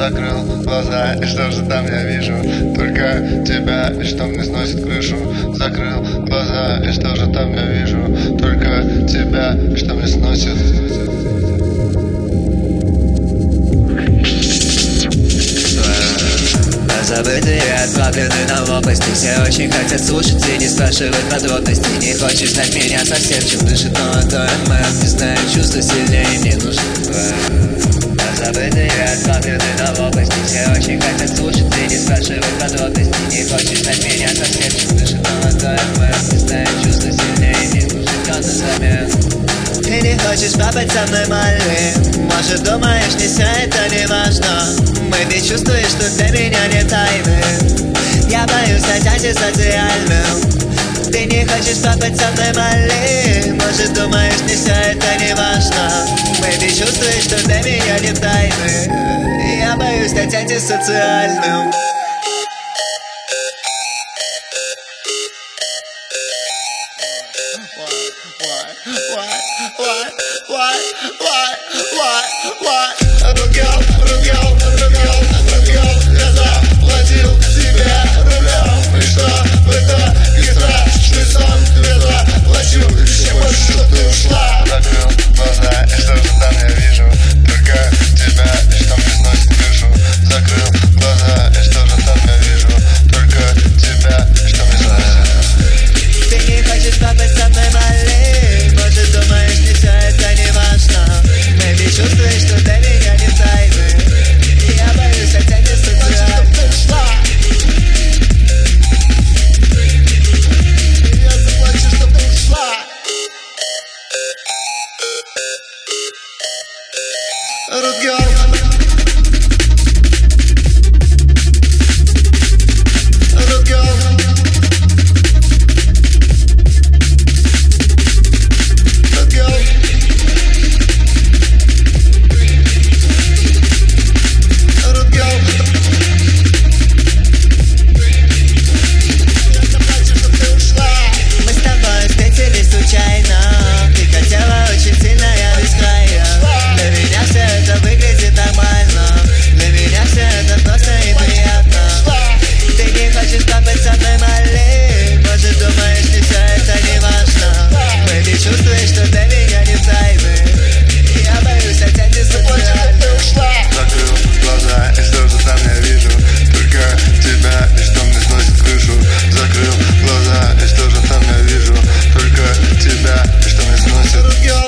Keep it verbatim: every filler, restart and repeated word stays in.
Закрыл глаза, и что же там я вижу? Только тебя, и что мне сносит крышу. Закрыл глаза, и что же там я вижу? Только тебя, и что мне сносит. Забытые отправлены на лопасти. Все очень хотят слушать и не спрашивают подробностей. Не хочешь знать меня совсем, чем дышит молодой мэр. Не знаю, чувства сильнее, мне нужен твой. Забытые отправлены на лопасти. Все очень хотят слушать и не спрашивают подробностей. Не хочешь знать меня совсем, чем дышит молодой мэр. Не знаю, чувства сильнее, мне нужен кто-то взамен. Ты не хочешь побыть со мной, малым? Может, думаешь, не все это не важно? Maybe чувствуешь, что для меня не тайны. Я боюсь стать антисоциальным. Ты не хочешь побыть со мной, малым? Может, думаешь, не все это не важно? Maybe чувствуешь, что для меня не тайны. Я боюсь стать антисоциальным. Why, why, why, why, why, why? Ругал, ругал, ругал, ругал. Я заплатил тебе рублем. И что в это не страшный сон? Тебе заплачу еще больше, чтоб ты ушла. Закрыл глаза, и что же там я вижу? Только тебя, и что мне сносит крышу. Закрыл глаза, и что же там я вижу? Только тебя, и что мне сносит. Ты не хочешь побыть со мной, малый? Может, думаешь, не все это не важно? Maybe чувствуешь, что для меня не тайны. Я боюсь, от тебя не социальным. Я заплачу, чтоб ты ушла. Ругал. Чувствуешь, что для меня не тайны. Я боюсь, от тебя не социальным. Закрыл глаза, и что же там я вижу? Только тебя, и что мне сносит крышу. Закрыл глаза, и что же там я вижу? Только тебя, и что мне сносит.